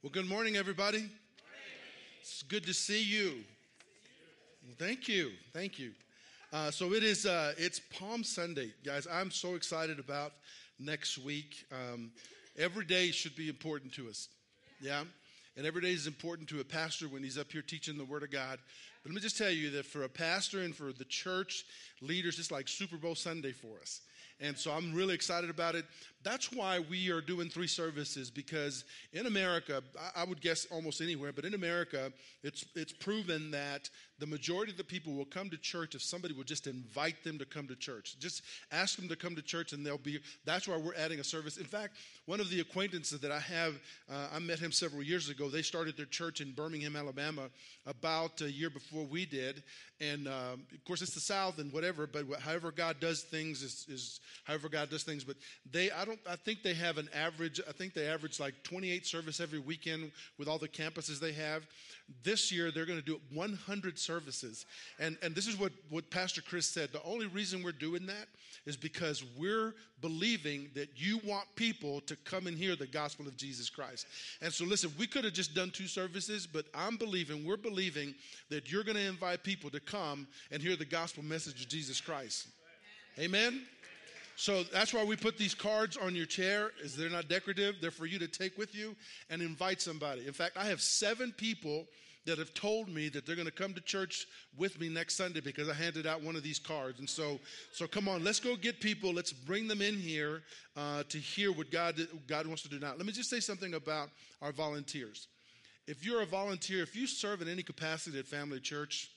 Well, good morning, everybody. It's good to see you. Well, thank you. So it's Palm Sunday, guys. I'm so excited about next week. Every day should be important to us. Yeah. And every day is important to a pastor when he's up here teaching the Word of God. But let me just tell you that for a pastor and for the church leaders, it's like Super Bowl Sunday for us. And so I'm really excited about it. That's why we are doing 3 services, because in America, I would guess almost anywhere, but in America, it's proven that the majority of the people will come to church if somebody will just invite them to come to church. Just ask them to come to church and that's why we're adding a service. In fact, one of the acquaintances that I have, I met him several years ago. They started their church in Birmingham, Alabama, about a year before we did. And of course, it's the South and whatever, but however God does things is however God does things. But I think they have an average. I think they average like 28 service every weekend with all the campuses they have. This year, they're going to do 100 services. And this is what Pastor Chris said. The only reason we're doing that is because we're believing that you want people to come and hear the gospel of Jesus Christ. And so listen, we could have just done 2 services, but we're believing that you're going to invite people to come and hear the gospel message of Jesus Christ. Amen? So that's why we put these cards on your chair. They're not decorative. They're for you to take with you and invite somebody. In fact, I have 7 people that have told me that they're going to come to church with me next Sunday because I handed out one of these cards. And so come on, let's go get people. Let's bring them in here to hear what God wants to do now. Let me just say something about our volunteers. If you're a volunteer, if you serve in any capacity at Family Church,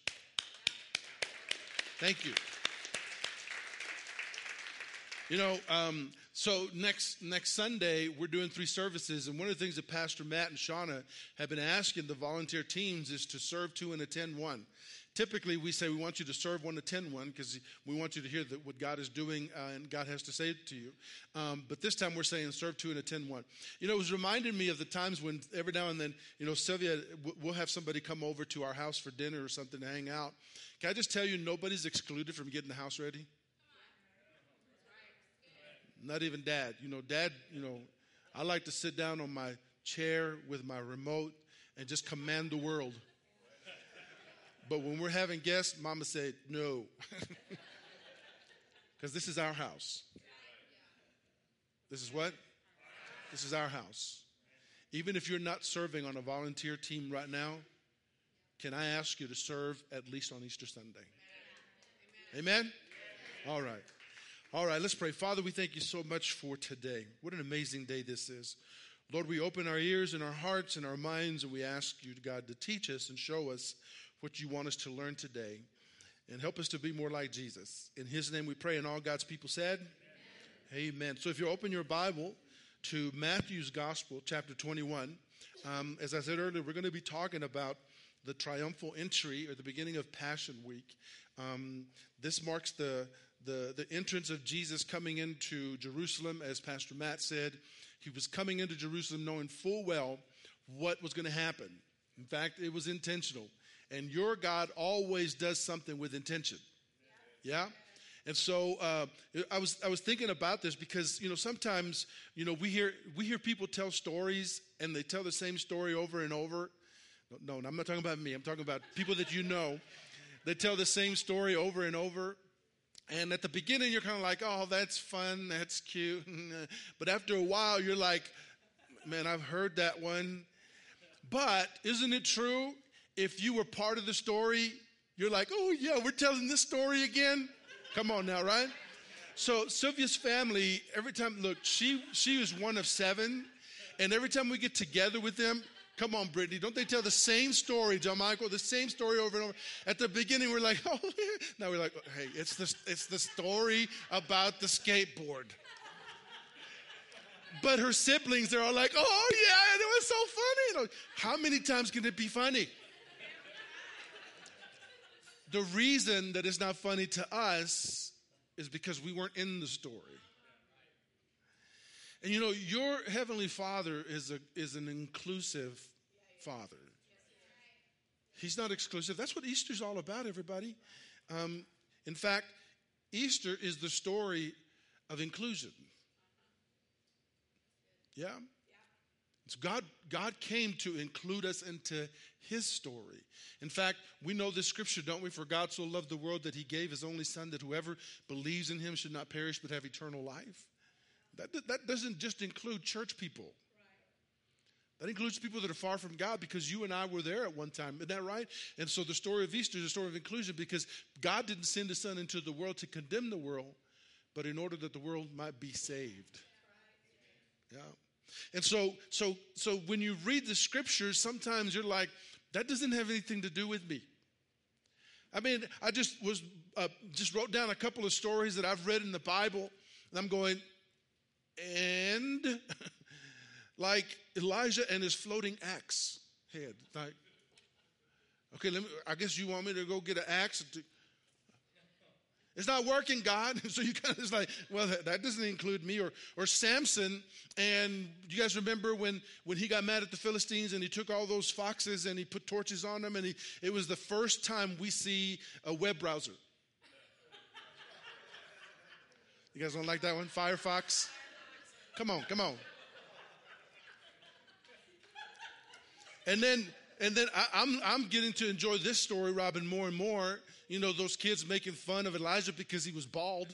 thank you. You know, so next Sunday, we're doing 3 services, and one of the things that Pastor Matt and Shauna have been asking the volunteer teams is to serve 2 and attend 1. Typically, we say we want you to serve 1 and attend 1 because we want you to hear what God is doing and God has to say to you. But this time, we're saying serve 2 and attend 1. You know, it was reminding me of the times when every now and then, you know, Sylvia, we'll have somebody come over to our house for dinner or something to hang out. Can I just tell you, nobody's excluded from getting the house ready? Not even Dad. Dad, I like to sit down on my chair with my remote and just command the world. But when we're having guests, Mama said, no. Because this is our house. This is what? This is our house. Even if you're not serving on a volunteer team right now, can I ask you to serve at least on Easter Sunday? Amen? All right. All right, let's pray. Father, we thank you so much for today. What an amazing day this is. Lord, we open our ears and our hearts and our minds, and we ask you, God, to teach us and show us what you want us to learn today. And help us to be more like Jesus. In his name we pray, and all God's people said, Amen. So if you open your Bible to Matthew's Gospel, chapter 21, as I said earlier, we're going to be talking about the triumphal entry or the beginning of Passion Week. This marks the entrance of Jesus coming into Jerusalem. As Pastor Matt said, he was coming into Jerusalem knowing full well what was going to happen. In fact, it was intentional. And your God always does something with intention. Yeah? And so I was thinking about this because, sometimes, we hear people tell stories and they tell the same story over and over. No, I'm not talking about me. I'm talking about people that you know. They tell the same story over and over. And at the beginning, you're kind of like, oh, that's fun. That's cute. But after a while, you're like, man, I've heard that one. But isn't it true? If you were part of the story, you're like, oh, yeah, we're telling this story again. Come on now, right? So Sylvia's family, every time, look, she is one of 7. And every time we get together with them, come on, Brittany, don't they tell the same story, John Michael, the same story over and over? At the beginning, we're like, oh, yeah. Now we're like, hey, it's the story about the skateboard. But her siblings, they're all like, oh, yeah, it was so funny. How many times can it be funny? The reason that it's not funny to us is because we weren't in the story. And your Heavenly Father is an inclusive Father. He's not exclusive. That's what Easter's all about, everybody. In fact, Easter is the story of inclusion. Yeah? So God came to include us into his story. In fact, we know this scripture, don't we? For God so loved the world that he gave his only son, that whoever believes in him should not perish but have eternal life. That doesn't just include church people. That includes people that are far from God, because you and I were there at one time. Isn't that right? And so the story of Easter is a story of inclusion, because God didn't send his son into the world to condemn the world, but in order that the world might be saved. Yeah. And so when you read the scriptures, sometimes you're like, that doesn't have anything to do with me. I mean, I just wrote down a couple of stories that I've read in the Bible, and I'm going, and like Elijah and his floating axe head. Like, okay, I guess you want me to go get an axe. It's not working, God. So you kind of just like, well, that doesn't include me. Or Samson, and you guys remember when he got mad at the Philistines and he took all those foxes and he put torches on them, and it was the first time we see a web browser. You guys don't like that one? Firefox? Come on. And then I'm getting to enjoy this story, Robin, more and more. You know, those kids making fun of Elijah because he was bald.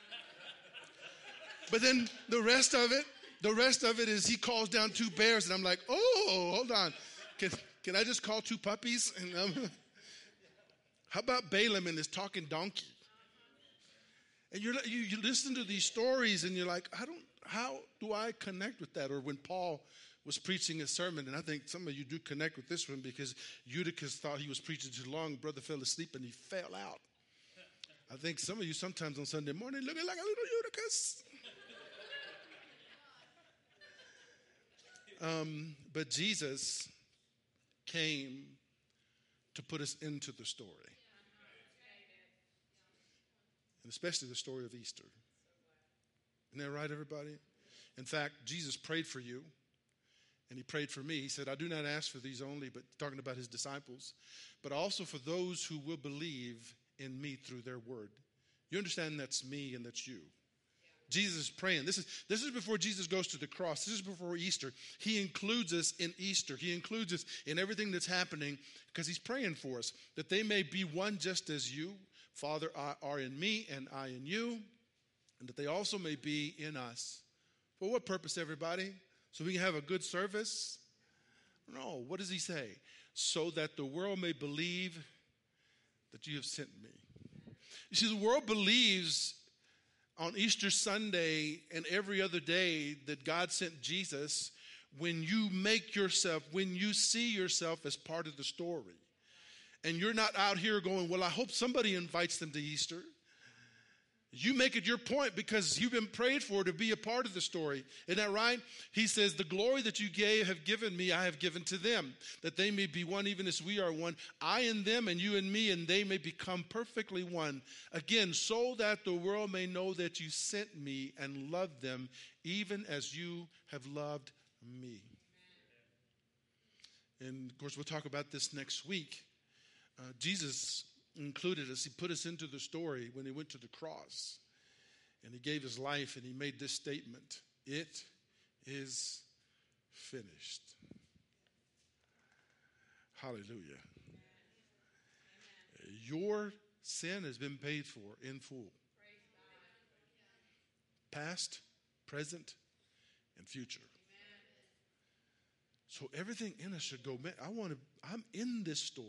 But then the rest of it is he calls down 2 bears, and I'm like, oh, hold on. Can I just call 2 puppies? And how about Balaam and his talking donkey? And you listen to these stories, and you're like, how do I connect with that? Or when Paul was preaching a sermon, and I think some of you do connect with this one, because Eutychus thought he was preaching too long. Brother fell asleep and he fell out. I think some of you sometimes on Sunday morning looking like a little Eutychus. But Jesus came to put us into the story, and especially the story of Easter. Isn't that right, everybody? In fact, Jesus prayed for you. And he prayed for me. He said, I do not ask for these only, but talking about his disciples, but also for those who will believe in me through their word. You understand that's me and that's you. Jesus is praying. This is before Jesus goes to the cross. This is before Easter. He includes us in Easter. He includes us in everything that's happening, because he's praying for us, that they may be one just as you, Father, are in me and I in you, and that they also may be in us. For what purpose, everybody? So we can have a good service? No, what does he say? So that the world may believe that you have sent me. You see, the world believes on Easter Sunday and every other day that God sent Jesus when you see yourself as part of the story. And you're not out here going, well, I hope somebody invites them to Easter. You make it your point because you've been prayed for to be a part of the story. Isn't that right? He says, the glory that you have given me, I have given to them, that they may be one even as we are one. I in them and you in me, and they may become perfectly one. Again, so that the world may know that you sent me and loved them, even as you have loved me. And of course, we'll talk about this next week. Jesus included us. He put us into the story when he went to the cross, and he gave his life, and he made this statement: it is finished. Hallelujah. Your sin has been paid for in full. Past, present, and future. So everything in us should go, man, I'm in this story.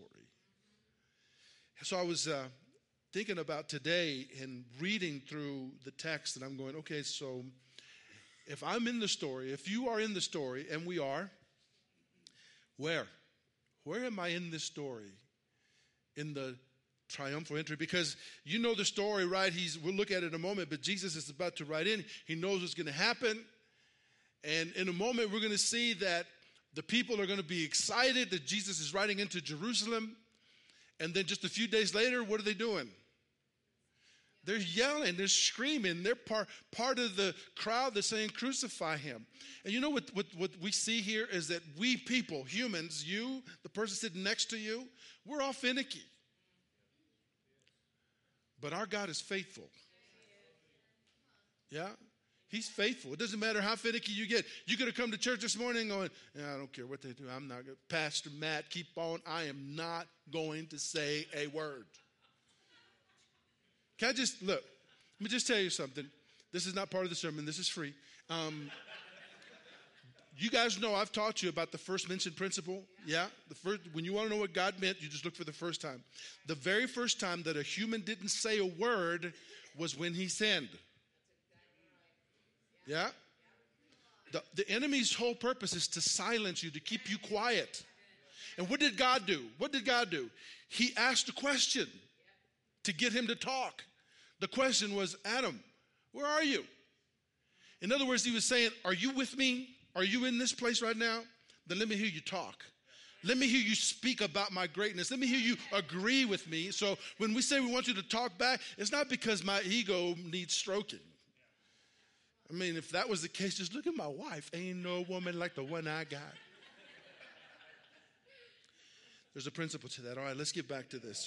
So I was thinking about today and reading through the text, and I'm going, okay, so if I'm in the story, if you are in the story, and we are, where am I in this story? In the triumphal entry? Because you know the story, right? We'll look at it in a moment, but Jesus is about to ride in. He knows what's going to happen. And in a moment, we're going to see that the people are going to be excited that Jesus is riding into Jerusalem. And then just a few days later, what are they doing? They're yelling, they're screaming. They're part of the crowd that's saying, crucify him. And you know what we see here is that we people, humans, you, the person sitting next to you, we're all finicky. But our God is faithful. Yeah? He's faithful. It doesn't matter how finicky you get. You could have come to church this morning going, I don't care what they do. I'm not going to. Pastor Matt, keep on. I am not going to say a word. Can I just, look, let me just tell you something. This is not part of the sermon. This is free. You guys know I've taught you about the first mention principle. Yeah? When you want to know what God meant, you just look for the first time. The very first time that a human didn't say a word was when he sinned. Yeah? The enemy's whole purpose is to silence you, to keep you quiet. And what did God do? What did God do? He asked a question to get him to talk. The question was, Adam, where are you? In other words, he was saying, are you with me? Are you in this place right now? Then let me hear you talk. Let me hear you speak about my greatness. Let me hear you agree with me. So when we say we want you to talk back, it's not because my ego needs stroking. I mean, if that was the case, just look at my wife. Ain't no woman like the one I got. There's a principle to that. All right, let's get back to this.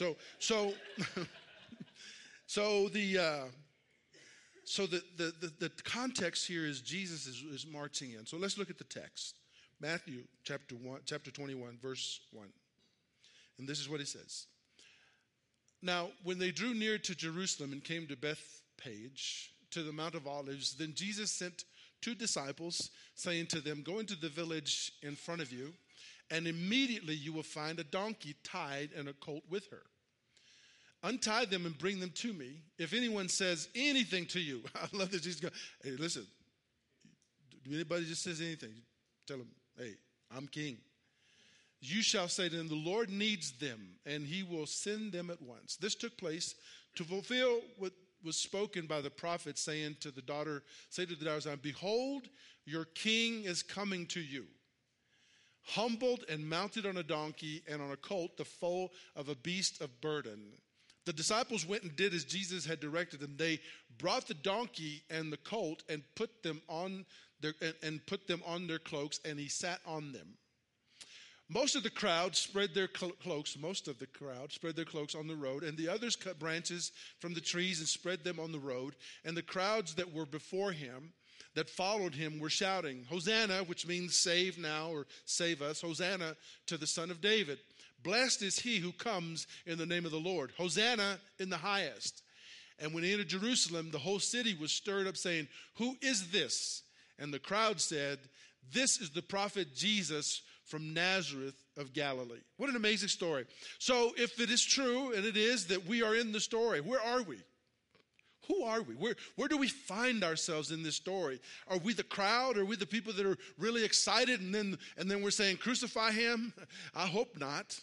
The context here is Jesus is marching in. So let's look at the text. Matthew chapter 21, verse 1. And this is what he says. Now, when they drew near to Jerusalem and came to Bethphage, to the Mount of Olives, then Jesus sent 2 disciples, saying to them, go into the village in front of you, and immediately you will find a donkey tied and a colt with her. Untie them and bring them to me. If anyone says anything to you, I love that Jesus goes, hey, listen, do anybody just says anything, tell them, hey, I'm king. You shall say to them, the Lord needs them, and he will send them at once. This took place to fulfill what was spoken by the prophet, saying to the daughter, say to the daughter of Zion, behold, your king is coming to you, humbled and mounted on a donkey and on a colt, the foal of a beast of burden. The disciples went and did as Jesus had directed them. They brought the donkey and the colt and put them on their cloaks, and he sat on them. Most of the crowd spread their cloaks on the road, and the others cut branches from the trees and spread them on the road. And the crowds that were before him, that followed him, were shouting, Hosanna, which means save now or save us. Hosanna to the Son of David. Blessed is he who comes in the name of the Lord. Hosanna in the highest. And when he entered Jerusalem, the whole city was stirred up, saying, who is this? And the crowd said, this is the prophet Jesus from Nazareth of Galilee. What an amazing story. So if it is true, and it is, that we are in the story, where are we? Who are we? Where do we find ourselves in this story? Are we the crowd? Are we the people that are really excited and then we're saying, crucify him? I hope not.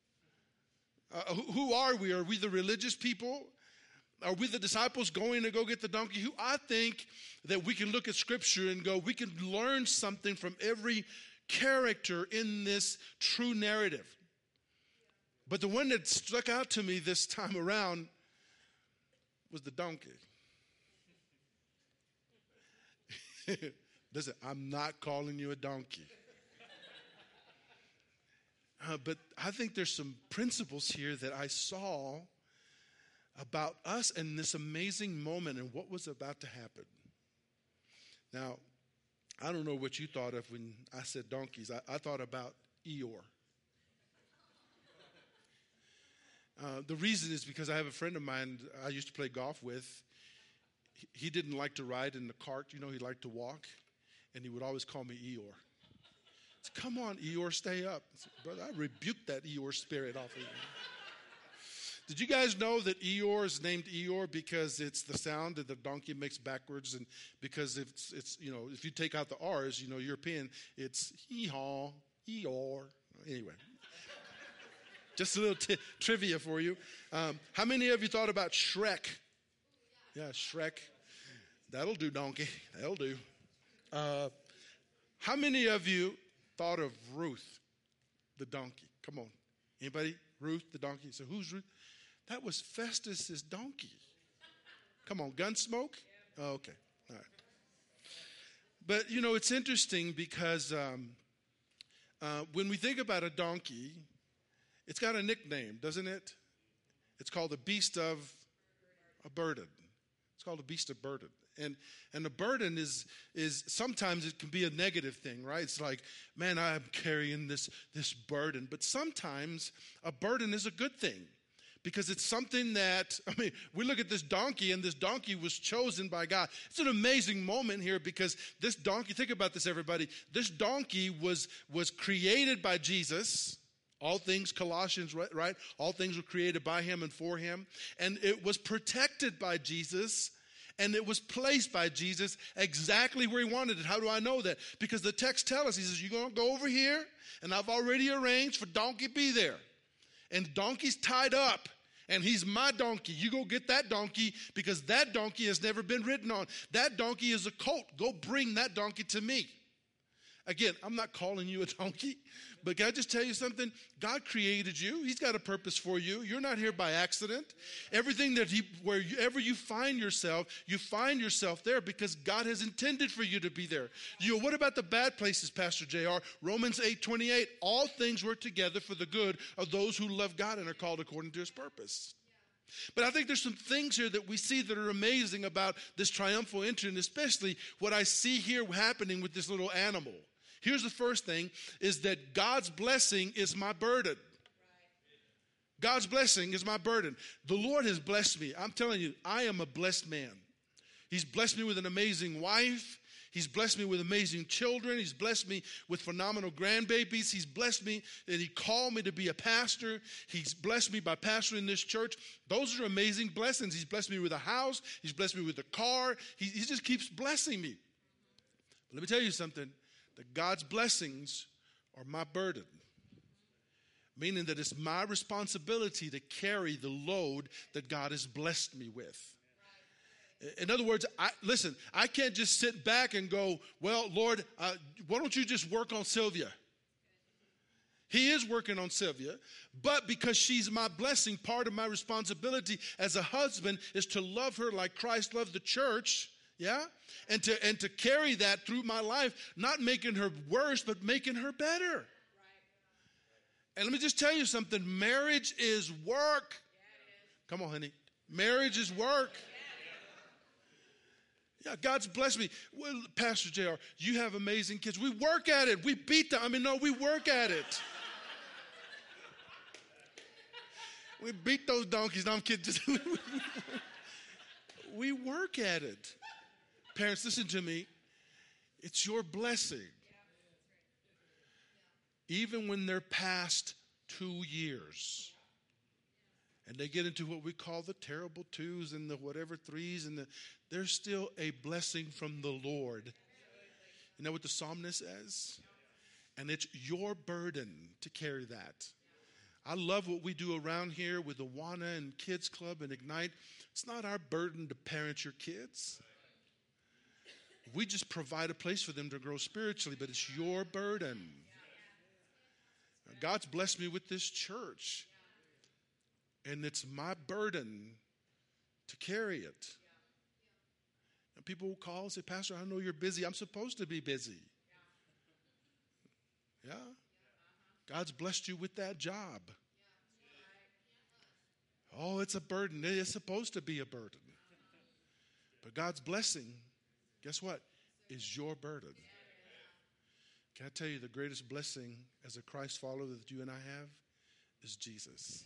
Who are we? Are we the religious people? Are we the disciples going to go get the donkey? I think that we can look at Scripture and go, we can learn something from every character in this true narrative. But the one that stuck out to me this time around was the donkey. Listen, I'm not calling you a donkey. But I think there's some principles here that I saw about us and this amazing moment and what was about to happen. Now, I don't know what you thought of when I said donkeys. I thought about Eeyore. The reason is because I have a friend of mine I used to play golf with. He didn't like to ride in the cart. You know, he liked to walk. And he would always call me Eeyore. Come on, Eeyore, stay up. I said, brother, I rebuked that Eeyore spirit off of you. Did you guys know that Eeyore is named Eeyore because it's the sound that the donkey makes backwards, and because it's you know, if you take out the R's, you know, European, it's hee-haw, Eeyore. Anyway, just a little trivia for you. How many of you thought about Shrek? Yeah, Shrek. That'll do, donkey. That'll do. How many of you thought of Ruth, the donkey? Come on. Anybody? Ruth, the donkey. So who's Ruth? That was Festus's donkey. Come on, Gunsmoke? Oh, okay. All right. But, you know, it's interesting because when we think about a donkey, it's got a nickname, doesn't it? It's called the beast of a burden. It's called the beast of burden. And the burden is sometimes it can be a negative thing, right? It's like, man, I'm carrying this burden. But sometimes a burden is a good thing because it's something that, we look at this donkey, and this donkey was chosen by God. It's an amazing moment here because this donkey, think about this, everybody. This donkey was created by Jesus. All things, Colossians, right? All things were created by him and for him. And it was protected by Jesus. And it was placed by Jesus exactly where he wanted it. How do I know that? Because the text tells us, he says, you're going to go over here, and I've already arranged for donkey to be there. And donkey's tied up, and he's my donkey. You go get that donkey because that donkey has never been ridden on. That donkey is a colt. Go bring that donkey to me. Again, I'm not calling you a donkey, but can I just tell you something? God created you. He's got a purpose for you. You're not here by accident. Everything that wherever you find yourself there because God has intended for you to be there. What about the bad places, Pastor JR? Romans 8:28, all things work together for the good of those who love God and are called according to his purpose. But I think there's some things here that we see that are amazing about this triumphal entry, and especially what I see here happening with this little animal. Here's the first thing, is that God's blessing is my burden. God's blessing is my burden. The Lord has blessed me. I'm telling you, I am a blessed man. He's blessed me with an amazing wife. He's blessed me with amazing children. He's blessed me with phenomenal grandbabies. He's blessed me that he called me to be a pastor. He's blessed me by pastoring this church. Those are amazing blessings. He's blessed me with a house. He's blessed me with a car. He just keeps blessing me. But let me tell you something. That God's blessings are my burden, meaning that it's my responsibility to carry the load that God has blessed me with. In other words, I can't just sit back and go, well, Lord, why don't you just work on Sylvia? He is working on Sylvia, but because she's my blessing, part of my responsibility as a husband is to love her like Christ loved the church. Yeah? And to carry that through my life, not making her worse, but making her better. Right. And let me just tell you something. Marriage is work. Yeah, come on, honey. Marriage is work. Yeah, God's blessed me. Well, Pastor JR, you have amazing kids. We work at it. We beat them. We work at it. We beat those donkeys. No, I'm kidding. We work at it. Parents, listen to me. It's your blessing. Even when they're past 2 years and they get into what we call the terrible twos and the whatever threes, and they're still a blessing from the Lord. You know what the psalmist says? And it's your burden to carry that. I love what we do around here with Awana and Kids Club and Ignite. It's not our burden to parent your kids. We just provide a place for them to grow spiritually, but it's your burden. God's blessed me with this church, and it's my burden to carry it. And people will call and say, Pastor, I know you're busy. I'm supposed to be busy. Yeah? God's blessed you with that job. Oh, it's a burden. It is supposed to be a burden. But God's blessing, guess what? Is your burden. Can I tell you the greatest blessing as a Christ follower that you and I have is Jesus.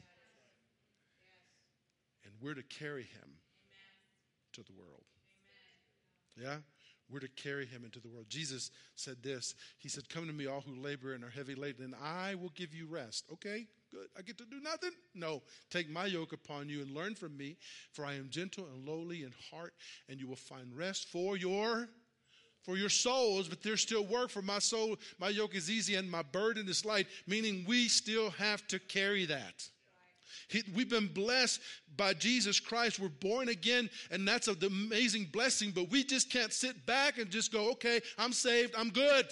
And we're to carry him to the world. Yeah? We're to carry him into the world. Jesus said this. He said, come to me all who labor and are heavy laden, and I will give you rest. Okay, good. I get to do nothing? No. Take my yoke upon you and learn from me, for I am gentle and lowly in heart, and you will find rest for your souls. But there's still work for my soul. My yoke is easy and my burden is light, meaning we still have to carry that. We've been blessed by Jesus Christ. We're born again, and that's the amazing blessing, but we just can't sit back and just go, okay, I'm saved, I'm good.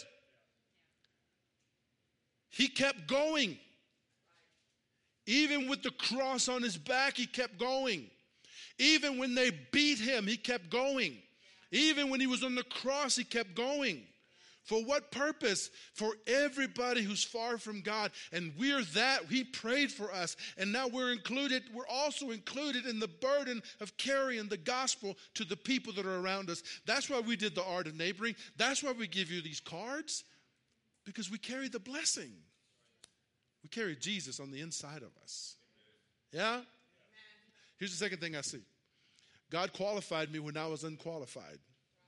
He kept going. Even with the cross on his back, he kept going. Even when they beat him, he kept going. Even when he was on the cross, he kept going. For what purpose? For everybody who's far from God. And we're that. He prayed for us. And now we're included. We're also included in the burden of carrying the gospel to the people that are around us. That's why we did the art of neighboring. That's why we give you these cards. Because we carry the blessing. We carry Jesus on the inside of us. Yeah? Here's the second thing I see. God qualified me when I was unqualified.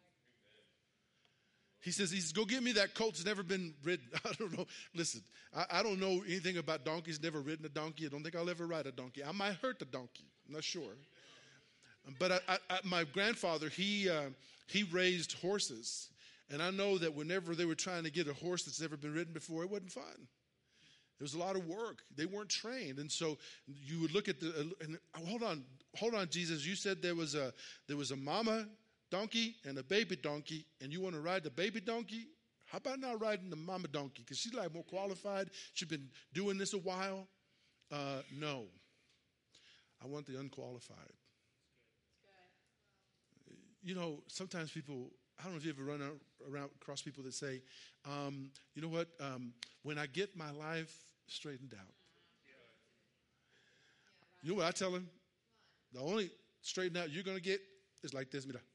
He says, go get me that colt that's never been ridden. I don't know. Listen, I don't know anything about donkeys, never ridden a donkey. I don't think I'll ever ride a donkey. I might hurt the donkey. I'm not sure. But my grandfather, he raised horses. And I know that whenever they were trying to get a horse that's never been ridden before, it wasn't fun. There was a lot of work. They weren't trained. And so you would look at hold on, Jesus. You said there was a mama donkey and a baby donkey, and you want to ride the baby donkey? How about not riding the mama donkey? Because she's like more qualified. She's been doing this a while. No. I want the unqualified. You know, sometimes people, I don't know if you ever run around across people that say, you know what, when I get my life straightened out. You know what I tell them? The only straightened out you're going to get is like this. Mira.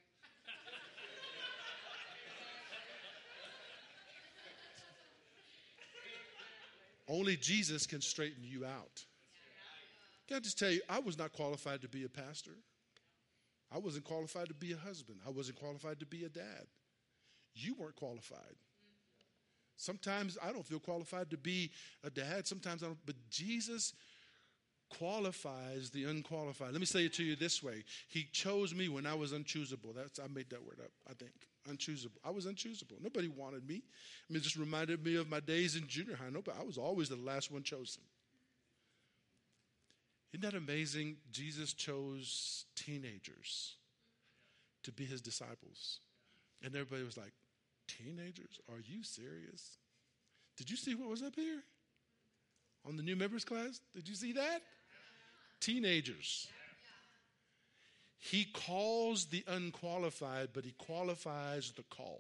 Only Jesus can straighten you out. Can I just tell you, I was not qualified to be a pastor. I wasn't qualified to be a husband. I wasn't qualified to be a dad. You weren't qualified. Sometimes I don't feel qualified to be a dad. Sometimes I don't. But Jesus qualifies the unqualified. Let me say it to you this way. He chose me when I was unchoosable. I made that word up, I think. Unchoosable. I was unchoosable. Nobody wanted me. I mean, it just reminded me of my days in junior high. I was always the last one chosen. Isn't that amazing? Jesus chose teenagers to be his disciples. And everybody was like, teenagers? Are you serious? Did you see what was up here? On the new members class? Did you see that? Teenagers. He calls the unqualified, but he qualifies the called.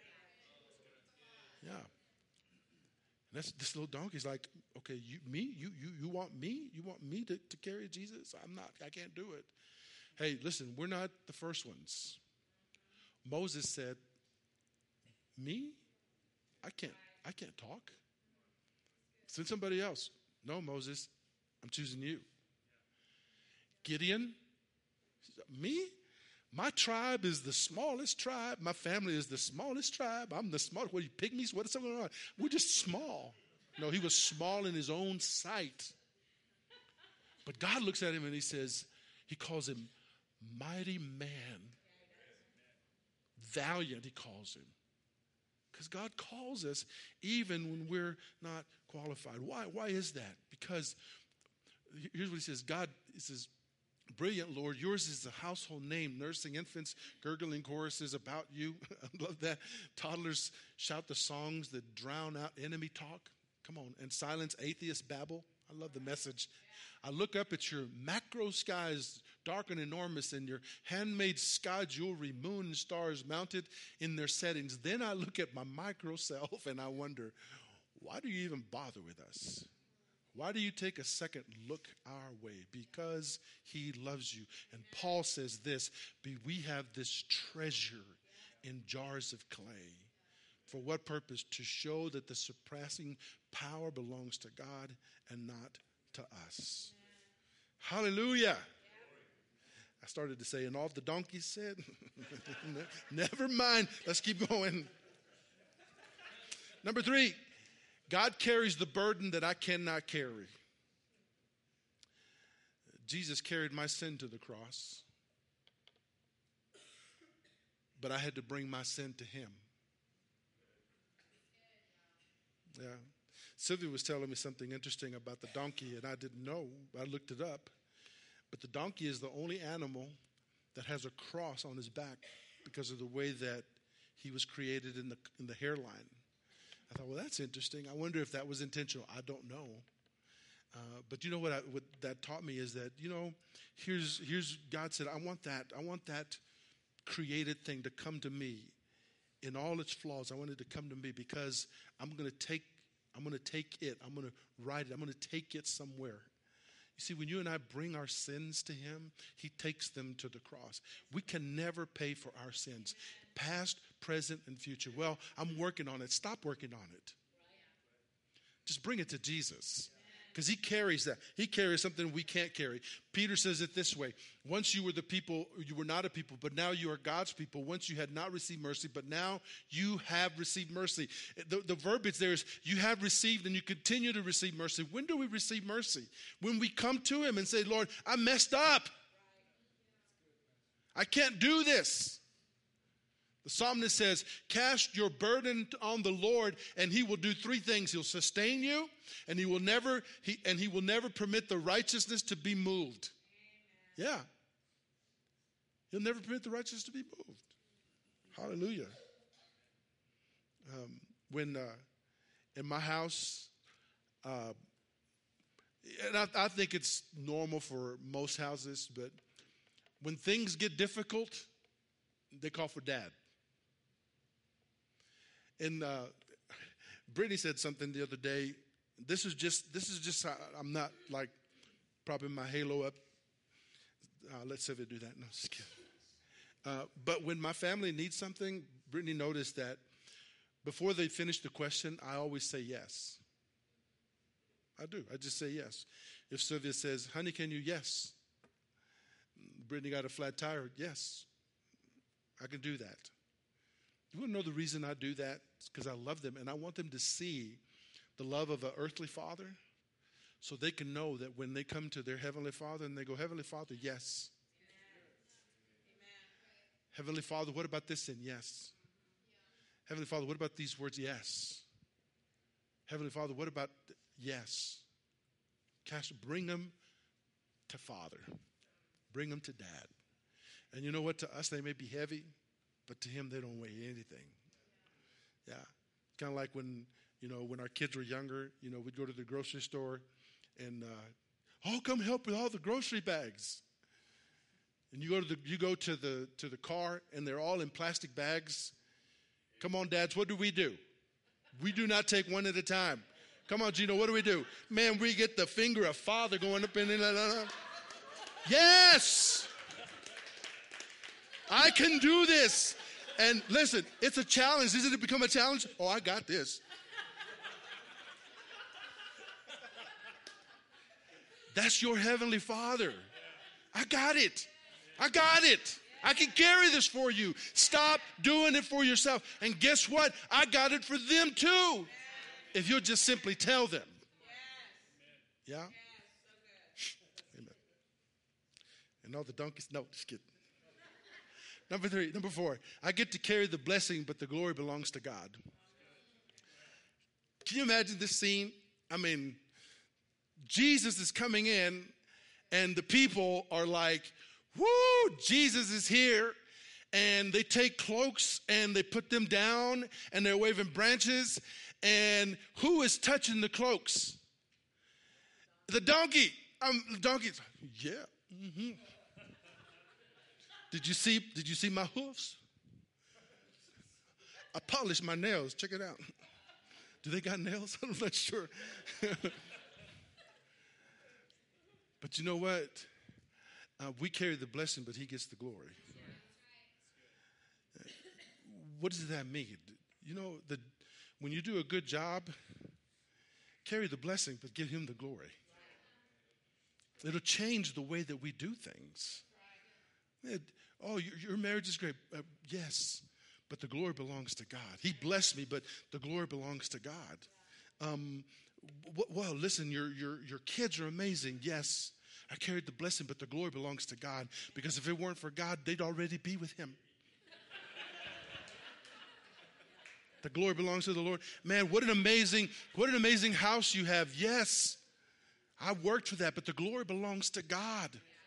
Yeah. And this little donkey's like, okay, you want me? You want me to carry Jesus? I can't do it. Hey, listen, we're not the first ones. Moses said, me? I can't talk. Send somebody else. No, Moses, I'm choosing you. Gideon, me? My tribe is the smallest tribe. My family is the smallest tribe. I'm the smallest. What are you, pygmies? What is going on? We're just small. No, he was small in his own sight. But God looks at him and he calls him mighty man. Valiant, he calls him. Because God calls us even when we're not qualified. Why is that? Because here's what he says. He says, brilliant, Lord, yours is the household name, nursing infants, gurgling choruses about you. I love that. Toddlers shout the songs that drown out enemy talk. Come on, and silence atheist babble. I love the message. I look up at your macro skies, dark and enormous, and your handmade sky jewelry, moon and stars mounted in their settings. Then I look at my micro self and I wonder, why do you even bother with us? Why do you take a second look our way? Because he loves you. And Paul says this, we have this treasure in jars of clay. For what purpose? To show that the surpassing power belongs to God and not to us. Hallelujah. I started to say, and all the donkeys said, never mind. Let's keep going. Number 3, God carries the burden that I cannot carry. Jesus carried my sin to the cross, but I had to bring my sin to him. Yeah. Sylvia was telling me something interesting about the donkey, and I didn't know. I looked it up. But the donkey is the only animal that has a cross on his back because of the way that he was created in the hairline. I thought, well, that's interesting. I wonder if that was intentional. I don't know. But you know what that taught me is that, here's God said, I want that created thing to come to me in all its flaws, I want it to come to me because I'm going to take it. I'm going to write it. I'm going to take it somewhere. You see, when you and I bring our sins to him, he takes them to the cross. We can never pay for our sins, past, present, and future. Well, I'm working on it. Stop working on it. Just bring it to Jesus. Because he carries that. He carries something we can't carry. Peter says it this way. Once you were the people, you were not a people, but now you are God's people. Once you had not received mercy, but now you have received mercy. The verbiage there is you have received and you continue to receive mercy. When do we receive mercy? When we come to him and say, Lord, I messed up. I can't do this. The psalmist says, cast your burden on the Lord and he will do three things. He'll sustain you and he will never permit the righteousness to be moved. Amen. Yeah. He'll never permit the righteous to be moved. Hallelujah. When in my house, and I think it's normal for most houses, but when things get difficult, they call for dad. And Brittany said something the other day. This is just I'm not like propping my halo up. Let's Sylvia do that. No, just kidding. But when my family needs something, Brittany noticed that before they finish the question, I always say yes. I do. I just say yes. If Sylvia says, honey, can you? Yes. Brittany got a flat tire. Yes. I can do that. You want to know the reason I do that? It's because I love them and I want them to see the love of an earthly father so they can know that when they come to their heavenly father and they go, Heavenly Father, yes. Amen. Heavenly Father, what about this sin? Yes. Yeah. Heavenly Father, what about these words? Yes. Heavenly Father, what about yes? Bring them to Father. Bring them to Dad. And you know what? To us, they may be heavy, but to him, they don't weigh anything. Yeah. Kind of like when our kids were younger, we'd go to the grocery store and, come help with all the grocery bags. And you go to the car and they're all in plastic bags. Come on, dads, what do? We do not take one at a time. Come on, Gino, what do? Man, we get the finger of Father going up in there. Yes! I can do this. And listen, it's a challenge. Isn't it become a challenge? Oh, I got this. That's your heavenly Father. I got it. I got it. I can carry this for you. Stop doing it for yourself. And guess what? I got it for them too. If you'll just simply tell them. Yeah? Amen. And all the donkeys, no, just kidding. Number 4, I get to carry the blessing, but the glory belongs to God. Can you imagine this scene? I mean, Jesus is coming in, and the people are like, woo, Jesus is here. And they take cloaks, and they put them down, and they're waving branches. And who is touching the cloaks? The donkey. The donkey's, yeah. Mm-hmm. Did you see my hoofs? I polished my nails. Check it out. Do they got nails? I'm not sure. But you know what? We carry the blessing, but he gets the glory. What does that mean? When you do a good job, carry the blessing, but give him the glory. It'll change the way that we do things. Your marriage is great. Yes, but the glory belongs to God. He blessed me, but the glory belongs to God. Well, listen, your kids are amazing. Yes, I carried the blessing, but the glory belongs to God. Because if it weren't for God, they'd already be with him. The glory belongs to the Lord. Man, what an amazing house you have. Yes, I worked for that, but the glory belongs to God.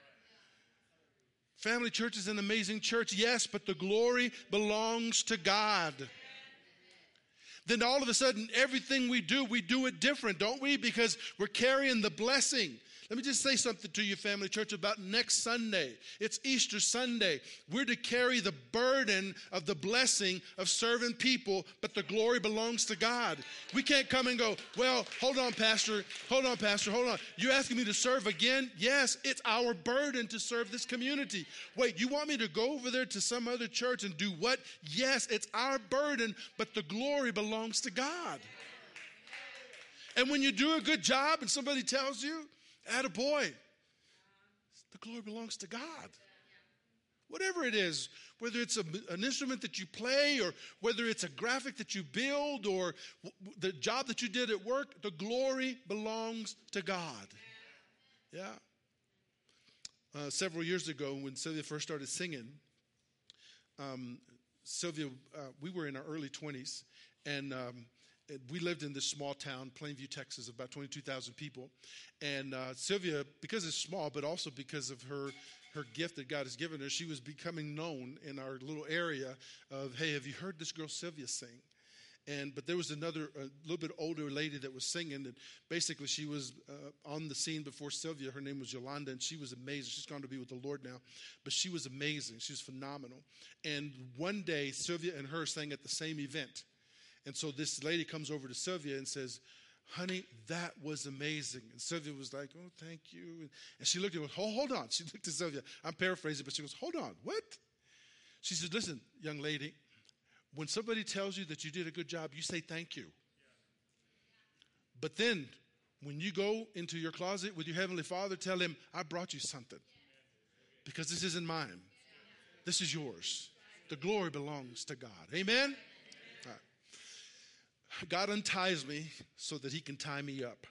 Family Church is an amazing church, yes, but the glory belongs to God. Then all of a sudden, everything we do it different, don't we? Because we're carrying the blessing. Let me just say something to you, family church, about next Sunday. It's Easter Sunday. We're to carry the burden of the blessing of serving people, but the glory belongs to God. We can't come and go, well, hold on, Pastor. Hold on, Pastor. Hold on. You're asking me to serve again? Yes, it's our burden to serve this community. Wait, you want me to go over there to some other church and do what? Yes, it's our burden, but the glory belongs to God. And when you do a good job and somebody tells you, attaboy, the glory belongs to God. Whatever it is, whether it's an instrument that you play or whether it's a graphic that you build or the job that you did at work, the glory belongs to God. Yeah. Several years ago when Sylvia first started singing, Sylvia, we were in our early 20s, and we lived in this small town, Plainview, Texas, of about 22,000 people. And Sylvia, because it's small, but also because of her gift that God has given her, she was becoming known in our little area of, hey, have you heard this girl Sylvia sing? But there was a little bit older lady that was singing, and basically she was on the scene before Sylvia. Her name was Yolanda, and she was amazing. She's gone to be with the Lord now, but she was amazing. She was phenomenal. And one day, Sylvia and her sang at the same event. And so this lady comes over to Sylvia and says, honey, that was amazing. And Sylvia was like, oh, thank you. And she looked at her, hold on. She looked at Sylvia. I'm paraphrasing, but she goes, hold on, what? She said, listen, young lady, when somebody tells you that you did a good job, you say thank you. But then when you go into your closet with your Heavenly Father, tell him, I brought you something. Because this isn't mine. This is yours. The glory belongs to God. Amen? God unties me so that he can tie me up.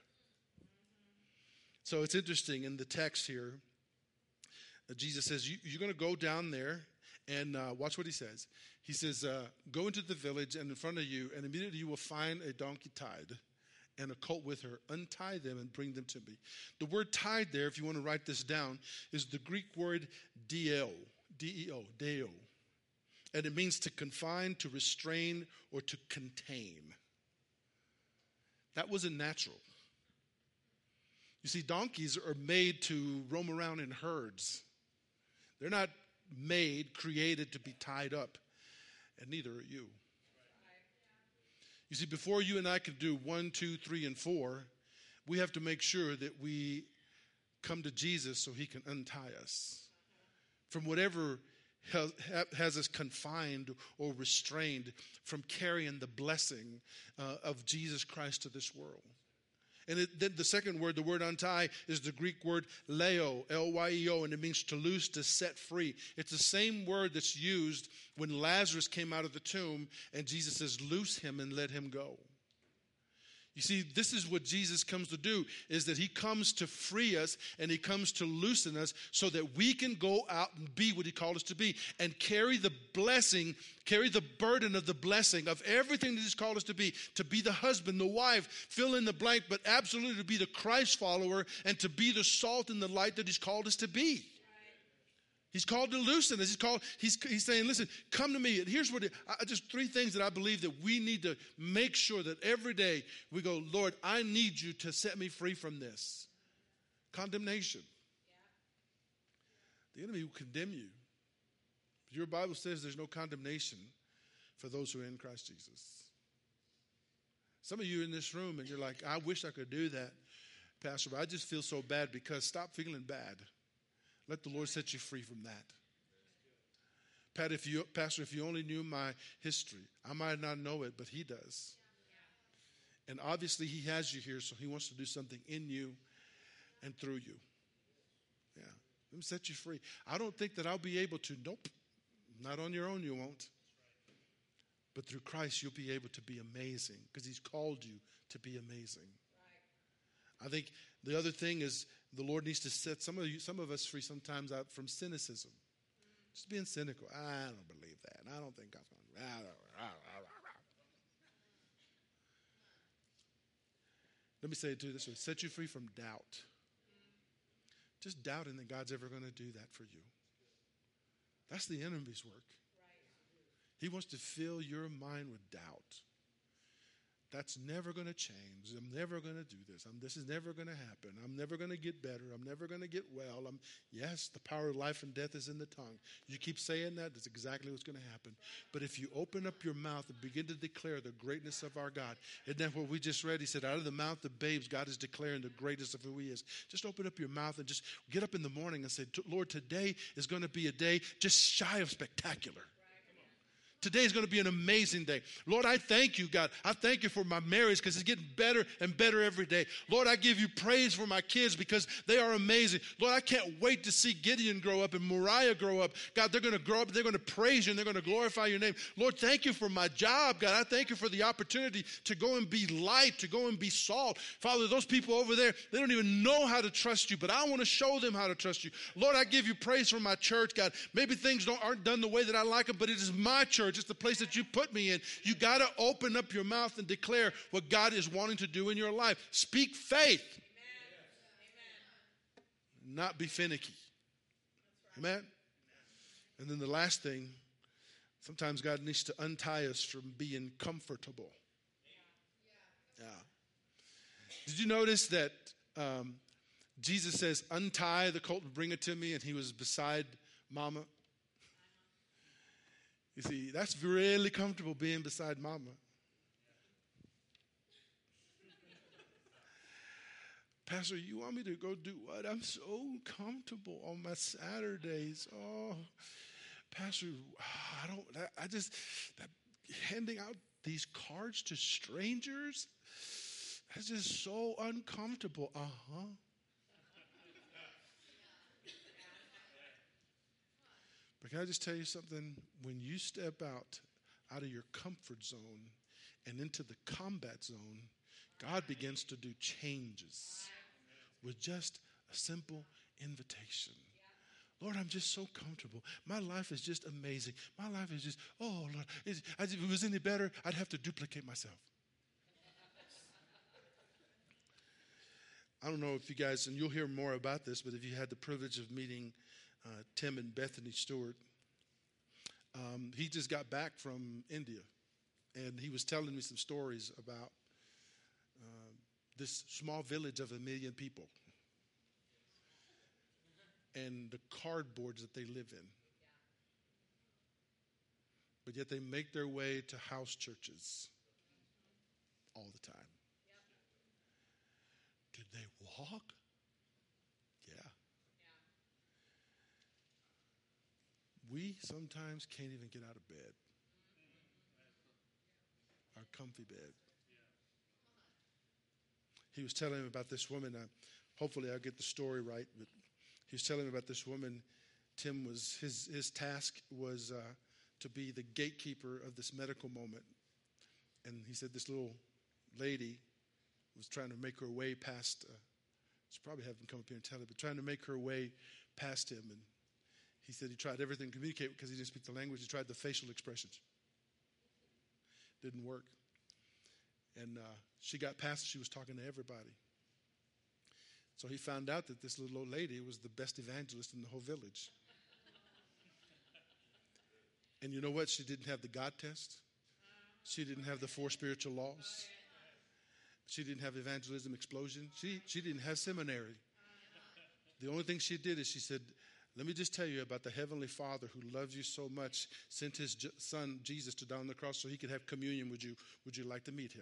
So it's interesting in the text here, Jesus says, you're going to go down there and watch what he says. He says, go into the village and in front of you, and immediately you will find a donkey tied and a colt with her. Untie them and bring them to me. The word tied there, if you want to write this down, is the Greek word deo, D-E-O, deo. And it means to confine, to restrain, or to contain. That wasn't natural. You see, donkeys are made to roam around in herds. They're not created to be tied up, and neither are you. You see, before you and I can do 1, 2, 3, and 4, we have to make sure that we come to Jesus so he can untie us from whatever has us confined or restrained from carrying the blessing of Jesus Christ to this world. And then the second word, the word untie, is the Greek word leo, L-Y-E-O, and it means to loose, to set free. It's the same word that's used when Lazarus came out of the tomb and Jesus says, loose him and let him go. You see, this is what Jesus comes to do, is that he comes to free us and he comes to loosen us so that we can go out and be what he called us to be and carry the blessing, carry the burden of the blessing of everything that he's called us to be the husband, the wife, fill in the blank, but absolutely to be the Christ follower and to be the salt and the light that he's called us to be. He's called to loosen us. He's saying, listen, come to me. And here's just 3 things that I believe that we need to make sure that every day we go, Lord, I need you to set me free from this. Condemnation. The enemy will condemn you. Your Bible says there's no condemnation for those who are in Christ Jesus. Some of you in this room and you're like, I wish I could do that, Pastor, but I just feel so bad. Because stop feeling bad. Let the Lord set you free from that. Pastor, if you only knew my history, I might not know it, but he does. And obviously he has you here, so he wants to do something in you and through you. Yeah, let me set you free. I don't think that I'll be able to. Nope, not on your own you won't. But through Christ you'll be able to be amazing because he's called you to be amazing. I think the other thing is the Lord needs to set some of us free sometimes out from cynicism. Just being cynical. I don't believe that. I don't think God's going to. Let me say it to you this way. Set you free from doubt. Just doubting that God's ever going to do that for you. That's the enemy's work. He wants to fill your mind with doubt. That's never going to change. I'm never going to do this. This is never going to happen. I'm never going to get better. I'm never going to get well. Yes, the power of life and death is in the tongue. You keep saying that, that's exactly what's going to happen. But if you open up your mouth and begin to declare the greatness of our God, isn't that what we just read? He said, out of the mouth of babes, God is declaring the greatness of who he is. Just open up your mouth and just get up in the morning and say, Lord, today is going to be a day just shy of spectacular. Today is going to be an amazing day. Lord, I thank you, God. I thank you for my marriage because it's getting better and better every day. Lord, I give you praise for my kids because they are amazing. Lord, I can't wait to see Gideon grow up and Moriah grow up. God, they're going to grow up, they're going to praise you, and they're going to glorify your name. Lord, thank you for my job, God. I thank you for the opportunity to go and be light, to go and be salt. Father, those people over there, they don't even know how to trust you, but I want to show them how to trust you. Lord, I give you praise for my church, God. Maybe things aren't done the way that I like them, but it is my church. It's the place that you put me in. You got to open up your mouth and declare what God is wanting to do in your life. Speak faith. Amen. Not be finicky. Amen. And then the last thing, sometimes God needs to untie us from being comfortable. Yeah. Did you notice that Jesus says, untie the colt and bring it to me, and he was beside Mama? You see, that's really comfortable being beside Mama. Pastor, you want me to go do what? I'm so comfortable on my Saturdays. Oh, Pastor, handing out these cards to strangers, that's just so uncomfortable. But can I just tell you something? When you step out of your comfort zone and into the combat zone, God begins to do changes with just a simple invitation. Lord, I'm just so comfortable. My life is just amazing. My life is just, oh, Lord, if it was any better, I'd have to duplicate myself. I don't know if you guys, and you'll hear more about this, but if you had the privilege of meeting Tim and Bethany Stewart. He just got back from India, and he was telling me some stories about this small village of 1 million people and the cardboards that they live in. But yet they make their way to house churches all the time. Did they walk? Yeah. We sometimes can't even get out of bed. Our comfy bed. He was telling me about this woman. Hopefully I'll get the story right, but he was telling me about this woman. Tim was, his task was to be the gatekeeper of this medical moment. And he said this little lady was trying to make her way past, should probably have him come up here and tell it, but trying to make her way past him. And he said he tried everything to communicate because he didn't speak the language. He tried the facial expressions. Didn't work. And she got past, she was talking to everybody. So he found out that this little old lady was the best evangelist in the whole village. And you know what? She didn't have the God test. She didn't have the 4 spiritual laws. She didn't have evangelism explosion. She didn't have seminary. The only thing she did is she said, let me just tell you about the Heavenly Father who loves you so much, sent his son Jesus to die on the cross so he could have communion with you. Would you like to meet him?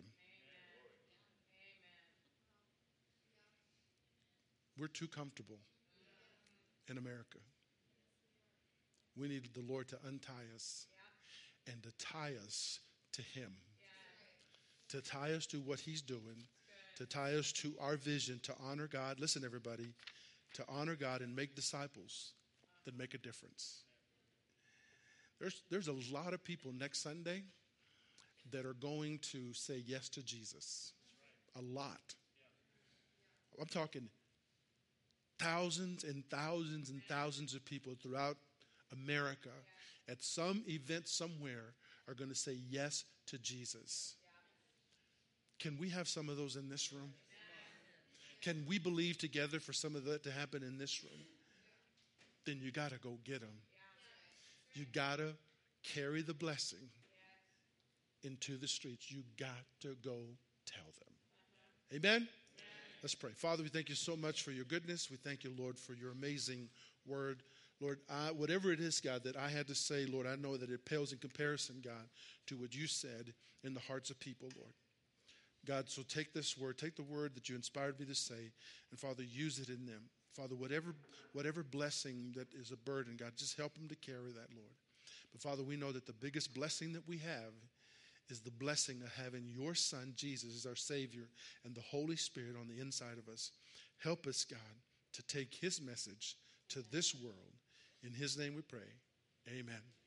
We're too comfortable in America. We need the Lord to untie us and to tie us to him. To tie us to what he's doing. To tie us to our vision to honor God. Listen, everybody. To honor God and make disciples that make a difference. There's a lot of people next Sunday that are going to say yes to Jesus. A lot. I'm talking thousands and thousands and thousands of people throughout America at some event somewhere are going to say yes to Jesus. Can we have some of those in this room? Can we believe together for some of that to happen in this room? Then you got to go get them. You got to carry the blessing into the streets. You got to go tell them. Amen? Let's pray. Father, we thank you so much for your goodness. We thank you, Lord, for your amazing word. Lord, whatever it is, God, that I had to say, Lord, I know that it pales in comparison, God, to what you said in the hearts of people, Lord. God, so take this word, take the word that you inspired me to say, and Father, use it in them. Father, whatever blessing that is a burden, God, just help them to carry that, Lord. But Father, we know that the biggest blessing that we have is the blessing of having your Son, Jesus, as our Savior, and the Holy Spirit on the inside of us. Help us, God, to take his message to this world. In his name we pray. Amen.